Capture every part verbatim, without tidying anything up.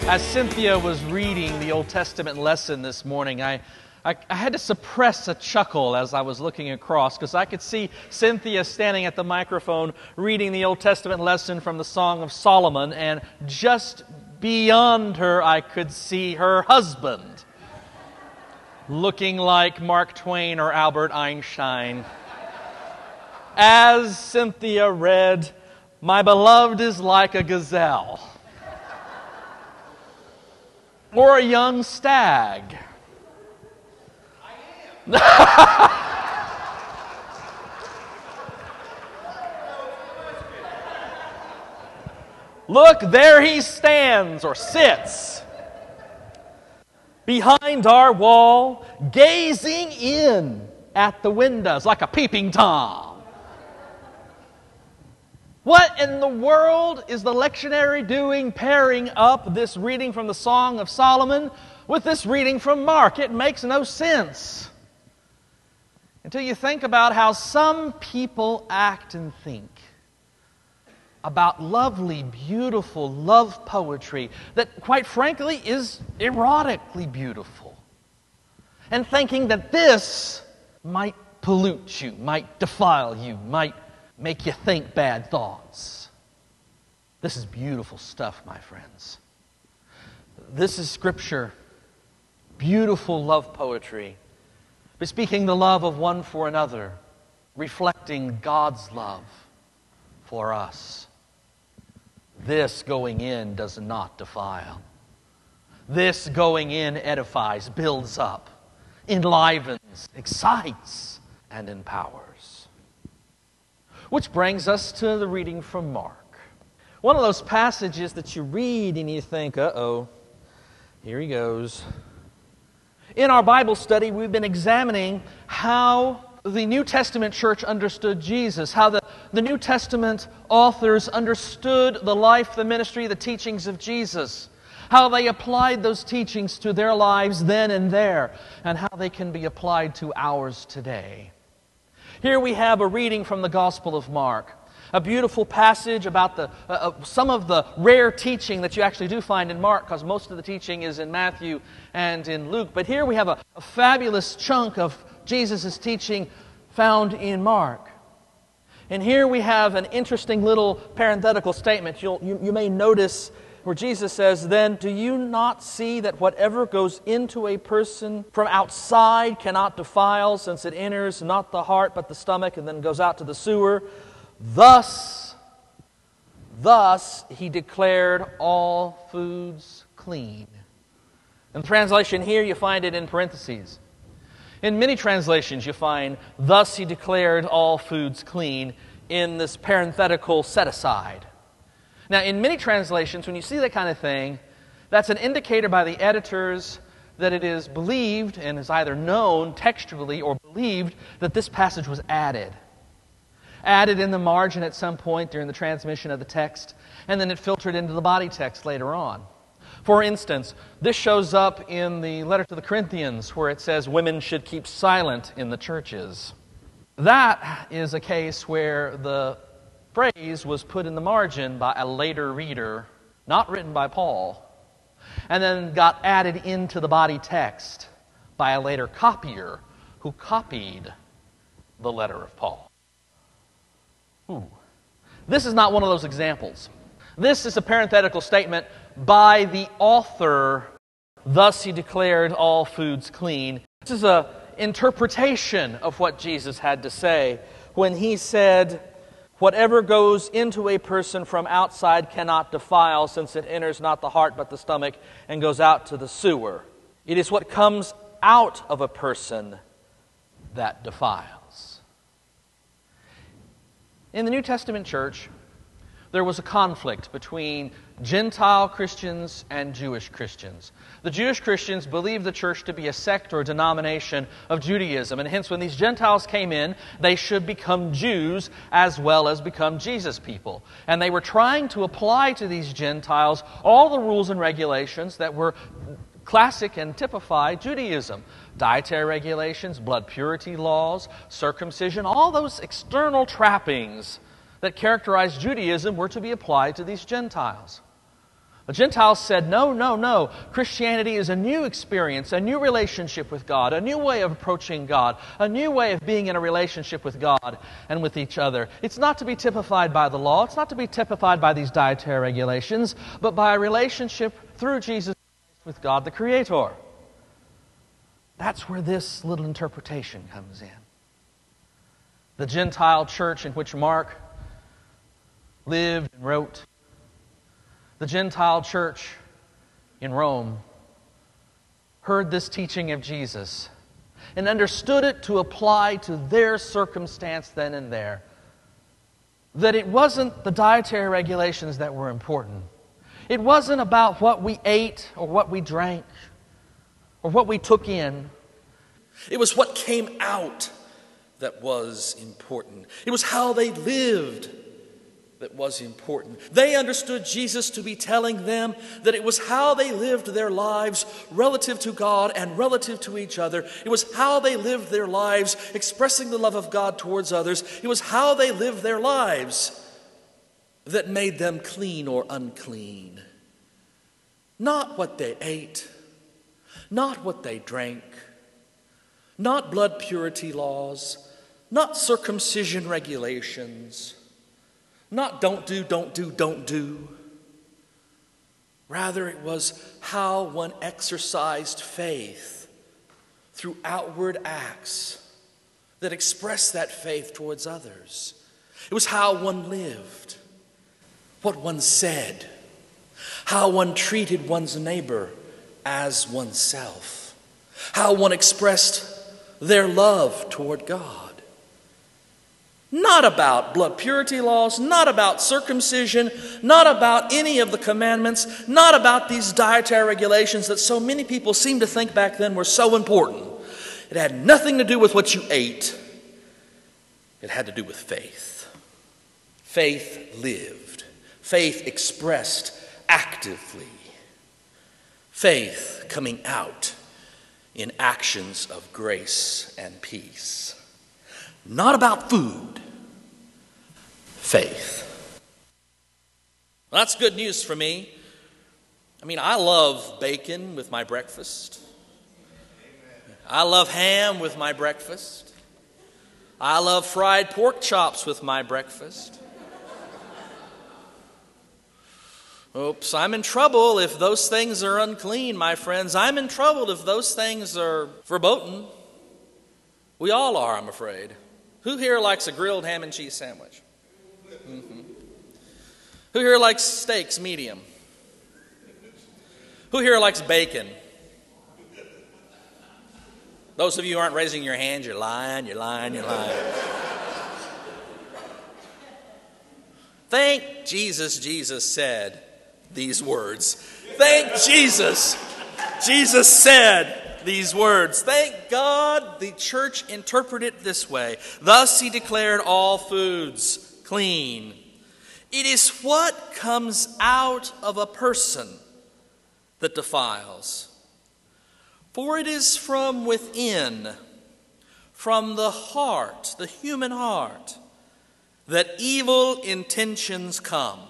As Cynthia was reading the Old Testament lesson this morning, I, I, I had to suppress a chuckle as I was looking across, because I could see Cynthia standing at the microphone reading the Old Testament lesson from the Song of Solomon, and just beyond her I could see her husband, looking like Mark Twain or Albert Einstein. As Cynthia read, "My beloved is like a gazelle," or a young stag. Look, there he stands or sits behind our wall, gazing in at the windows like a peeping Tom. What in the world is the lectionary doing pairing up this reading from the Song of Solomon with this reading from Mark? It makes no sense until you think about how some people act and think about lovely, beautiful love poetry that, quite frankly, is erotically beautiful, and thinking that this might pollute you, might defile you, might make you think bad thoughts. This is beautiful stuff, my friends. This is Scripture, beautiful love poetry, bespeaking the love of one for another, reflecting God's love for us. This going in does not defile. This going in edifies, builds up, enlivens, excites, and empowers. Which brings us to the reading from Mark. One of those passages that you read and you think, uh-oh, here he goes. In our Bible study, we've been examining how the New Testament church understood Jesus, how the, the New Testament authors understood the life, the ministry, the teachings of Jesus, how they applied those teachings to their lives then and there, and how they can be applied to ours today. Here we have a reading from the Gospel of Mark, a beautiful passage about the uh, uh, some of the rare teaching that you actually do find in Mark, because most of the teaching is in Matthew and in Luke. But here we have a, a fabulous chunk of Jesus' teaching found in Mark. And here we have an interesting little parenthetical statement. You'll, you, you may notice where Jesus says, "Then do you not see that whatever goes into a person from outside cannot defile, since it enters not the heart but the stomach and then goes out to the sewer? Thus, thus he declared all foods clean." In the translation here, you find it in parentheses. In many translations, you find, "Thus he declared all foods clean," in this parenthetical set-aside. Now, in many translations, when you see that kind of thing, that's an indicator by the editors that it is believed and is either known textually or believed that this passage was added. Added in the margin at some point during the transmission of the text, and then it filtered into the body text later on. For instance, this shows up in the letter to the Corinthians where it says women should keep silent in the churches. That is a case where the phrase was put in the margin by a later reader, not written by Paul, and then got added into the body text by a later copier who copied the letter of Paul. Ooh. This is not one of those examples. This is a parenthetical statement by the author, "Thus he declared all foods clean." This is an interpretation of what Jesus had to say when he said, "Whatever goes into a person from outside cannot defile, since it enters not the heart but the stomach and goes out to the sewer. It is what comes out of a person that defiles." In the New Testament church, there was a conflict between Gentile Christians and Jewish Christians. The Jewish Christians believed the church to be a sect or denomination of Judaism, and hence when these Gentiles came in, they should become Jews as well as become Jesus people. And they were trying to apply to these Gentiles all the rules and regulations that were classic and typified Judaism. Dietary regulations, blood purity laws, circumcision, all those external trappings that characterized Judaism were to be applied to these Gentiles. The Gentiles said, no, no, no. Christianity is a new experience, a new relationship with God, a new way of approaching God, a new way of being in a relationship with God and with each other. It's not to be typified by the law. It's not to be typified by these dietary regulations, but by a relationship through Jesus Christ with God the Creator. That's where this little interpretation comes in. The Gentile church in which Mark lived and wrote, the Gentile church in Rome, heard this teaching of Jesus and understood it to apply to their circumstance then and there. That it wasn't the dietary regulations that were important. It wasn't about what we ate or what we drank or what we took in. It was what came out that was important. It was how they lived that was important. They understood Jesus to be telling them that it was how they lived their lives relative to God and relative to each other. It was how they lived their lives expressing the love of God towards others. It was how they lived their lives that made them clean or unclean. Not what they ate, not what they drank, not blood purity laws, not circumcision regulations, not don't do, don't do, don't do. Rather, it was how one exercised faith through outward acts that expressed that faith towards others. It was how one lived, what one said, how one treated one's neighbor as oneself, how one expressed their love toward God. Not about blood purity laws, not about circumcision, not about any of the commandments, not about these dietary regulations that so many people seem to think back then were so important. It had nothing to do with what you ate. It had to do with faith. Faith lived. Faith expressed actively. Faith coming out in actions of grace and peace. Not about food, faith. Well, that's good news for me. I mean, I love bacon with my breakfast. I love ham with my breakfast. I love fried pork chops with my breakfast. Oops, I'm in trouble if those things are unclean, my friends. I'm in trouble if those things are verboten. We all are, I'm afraid. Who here likes a grilled ham and cheese sandwich? Mm-hmm. Who here likes steaks medium? Who here likes bacon? Those of you who aren't raising your hands, you're lying, you're lying, you're lying. Thank Jesus, Jesus said these words. Thank Jesus, Jesus said these words. Thank God the church interpreted it this way. Thus he declared all foods clean. It is what comes out of a person that defiles. For it is from within, from the heart, the human heart, that evil intentions come.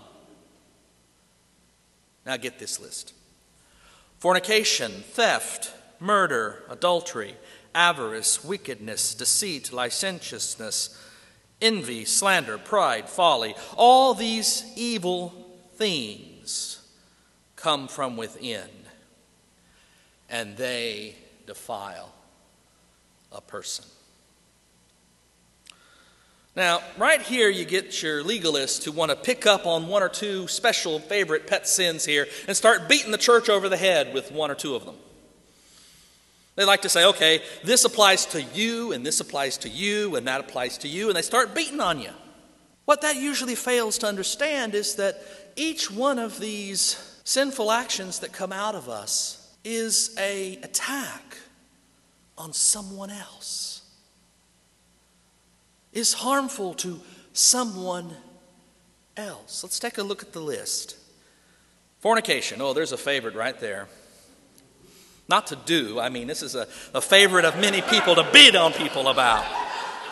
Now get this list. Fornication, theft, murder, adultery, avarice, wickedness, deceit, licentiousness, envy, slander, pride, folly. All these evil things come from within, and they defile a person. Now, right here you get your legalists who want to pick up on one or two special favorite pet sins here and start beating the church over the head with one or two of them. They like to say, okay, this applies to you, and this applies to you, and that applies to you, and they start beating on you. What that usually fails to understand is that each one of these sinful actions that come out of us is an attack on someone else, is harmful to someone else. Let's take a look at the list. Fornication. Oh, there's a favorite right there. Not to do. I mean, this is a, a favorite of many people to beat on people about.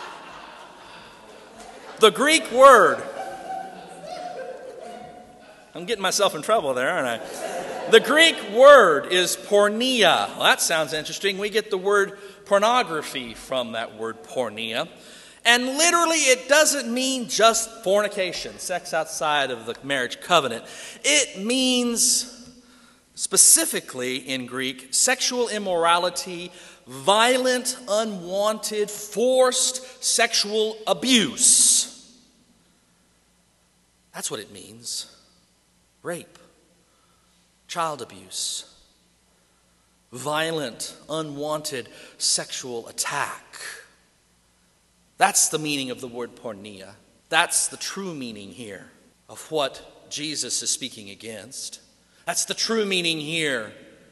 The Greek word. I'm getting myself in trouble there, aren't I? The Greek word is porneia. Well, that sounds interesting. We get the word pornography from that word porneia. And literally, it doesn't mean just fornication, sex outside of the marriage covenant. It means, specifically in Greek, sexual immorality, violent, unwanted, forced sexual abuse. That's what it means. Rape, child abuse, violent, unwanted sexual attack. That's the meaning of the word porneia. That's the true meaning here of what Jesus is speaking against. That's the true meaning here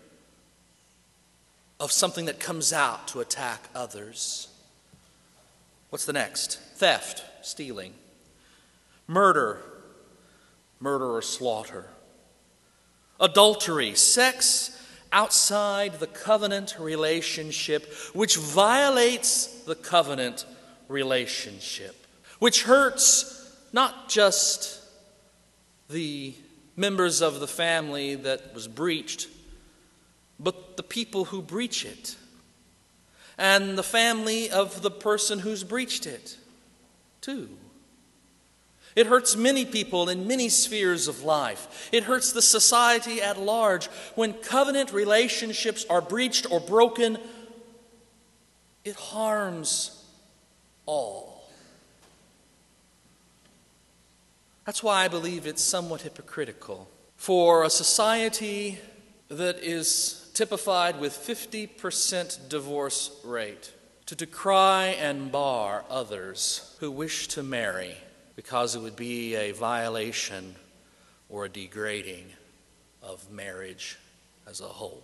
of something that comes out to attack others. What's the next? Theft, stealing. Murder, murder or slaughter. Adultery, sex outside the covenant relationship, which violates the covenant relationship, which hurts not just the members of the family that was breached, but the people who breach it, and the family of the person who's breached it, too. It hurts many people in many spheres of life. It hurts the society at large. When covenant relationships are breached or broken, it harms all. That's why I believe it's somewhat hypocritical for a society that is typified with fifty percent divorce rate to decry and bar others who wish to marry, because it would be a violation or a degrading of marriage as a whole.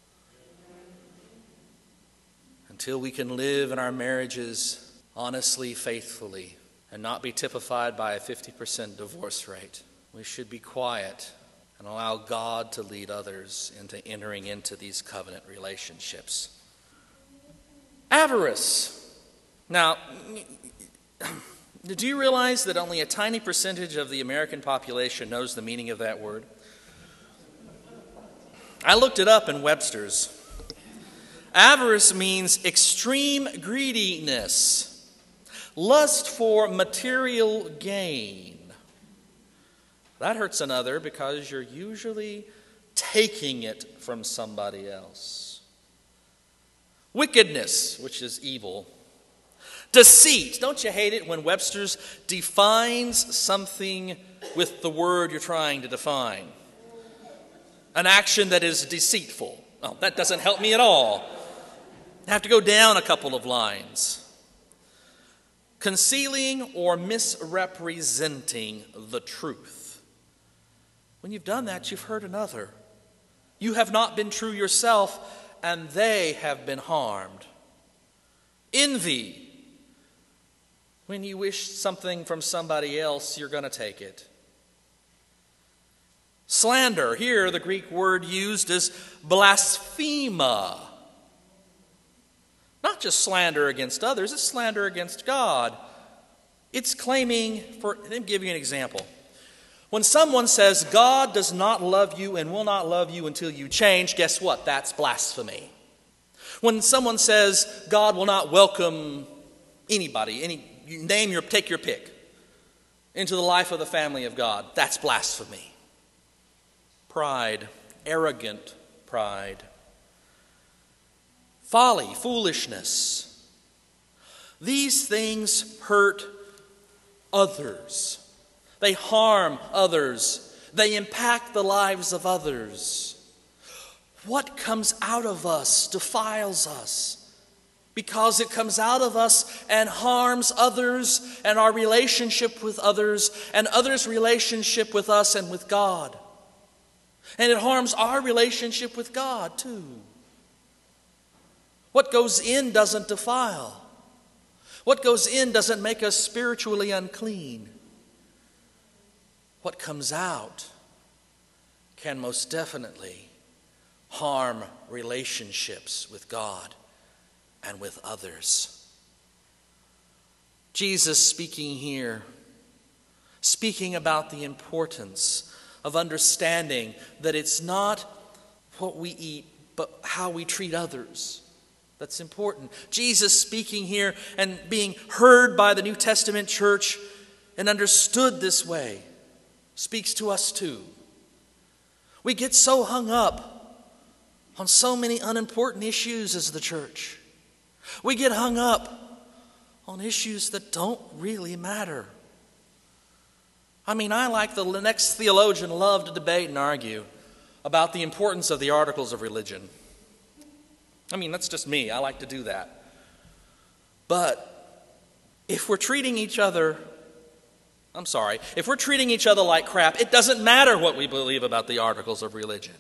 Until we can live in our marriages honestly, faithfully, and not be typified by a fifty percent divorce rate, we should be quiet and allow God to lead others into entering into these covenant relationships. Avarice. Now, do you realize that only a tiny percentage of the American population knows the meaning of that word? I looked it up in Webster's. Avarice means extreme greediness, lust for material gain. That hurts another because you're usually taking it from somebody else. Wickedness, which is evil. Deceit. Don't you hate it when Webster's defines something with the word you're trying to define? An action that is deceitful. Oh, that doesn't help me at all. I have to go down a couple of lines. Concealing or misrepresenting the truth. When you've done that, you've hurt another. You have not been true yourself, and they have been harmed. Envy. When you wish something from somebody else, you're going to take it. Slander. Here, the Greek word used is blasphema. Not just slander against others, it's slander against God. It's claiming, for, let me give you an example. When someone says, God does not love you and will not love you until you change, guess what? That's blasphemy. When someone says, God will not welcome anybody, any you name your, take your pick, into the life of the family of God, that's blasphemy. Pride, arrogant pride. Folly, foolishness. These things hurt others. They harm others. They impact the lives of others. What comes out of us defiles us because it comes out of us and harms others and our relationship with others and others' relationship with us and with God. And it harms our relationship with God too. What goes in doesn't defile. What goes in doesn't make us spiritually unclean. What comes out can most definitely harm relationships with God and with others. Jesus speaking here, speaking about the importance of understanding that it's not what we eat, but how we treat others that's important. Jesus speaking here and being heard by the New Testament church and understood this way speaks to us too. We get so hung up on so many unimportant issues as the church. We get hung up on issues that don't really matter. I mean, I, like the next theologian, love to debate and argue about the importance of the articles of religion. I mean, that's just me. I like to do that. But if we're treating each other, I'm sorry, if we're treating each other like crap, it doesn't matter what we believe about the articles of religion.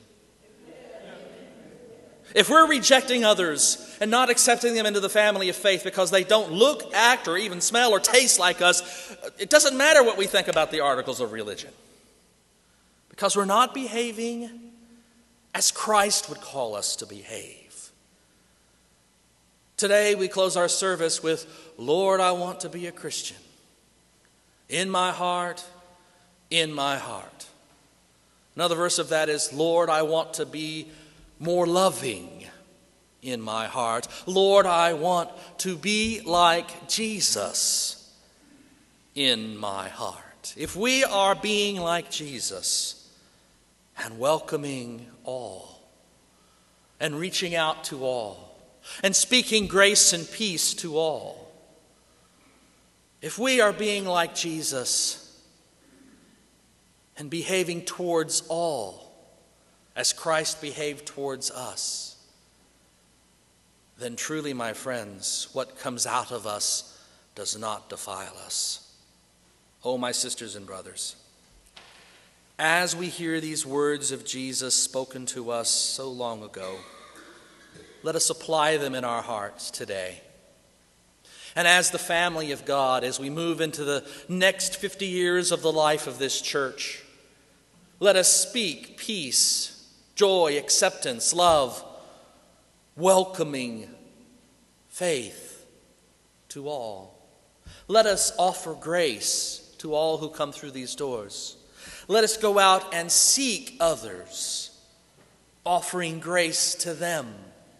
If we're rejecting others and not accepting them into the family of faith because they don't look, act, or even smell or taste like us, it doesn't matter what we think about the articles of religion. Because we're not behaving as Christ would call us to behave. Today we close our service with, Lord, I want to be a Christian. In my heart, in my heart. Another verse of that is, Lord, I want to be more loving in my heart. Lord, I want to be like Jesus in my heart. If we are being like Jesus and welcoming all and reaching out to all and speaking grace and peace to all, if we are being like Jesus and behaving towards all as Christ behaved towards us, then truly, my friends, what comes out of us does not defile us. Oh, my sisters and brothers, as we hear these words of Jesus spoken to us so long ago, let us apply them in our hearts today. And as the family of God, as we move into the next fifty years of the life of this church, let us speak peace, joy, acceptance, love, welcoming faith to all. Let us offer grace to all who come through these doors. Let us go out and seek others, offering grace to them.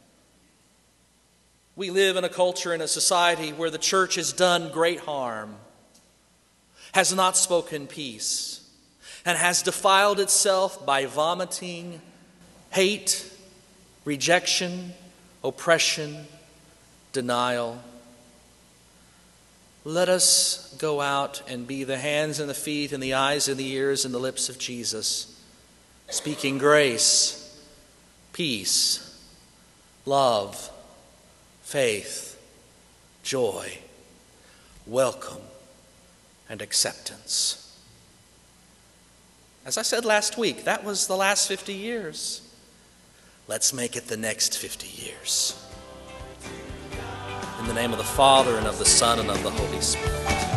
We live in a culture, in a society where the church has done great harm, has not spoken peace, and has defiled itself by vomiting hate, rejection, oppression, denial. Let us go out and be the hands and the feet and the eyes and the ears and the lips of Jesus, speaking grace, peace, love, faith, joy, welcome, and acceptance. As I said last week, that was the last fifty years. Let's make it the next fifty years. In the name of the Father, and of the Son, and of the Holy Spirit.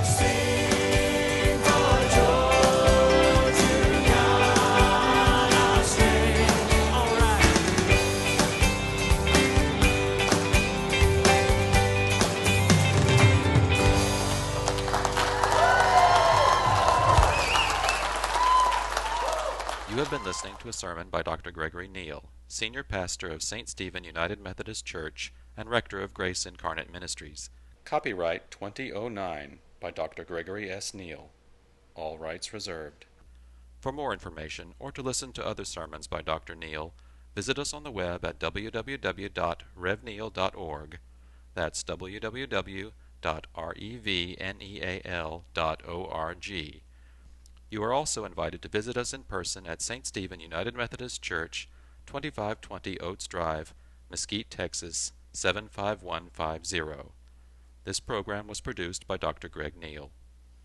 You have been listening to a sermon by Doctor Gregory Neal, Senior Pastor of Saint Stephen United Methodist Church and Rector of Grace Incarnate Ministries. Copyright twenty oh nine by Doctor Gregory S. Neal. All rights reserved. For more information or to listen to other sermons by Doctor Neal, visit us on the web at w w w dot rev neal dot org. That's w w w dot rev neal dot org. You are also invited to visit us in person at Saint Stephen United Methodist Church, twenty-five twenty Oates Drive, Mesquite, Texas, seven five one five zero. This program was produced by Doctor Greg Neal.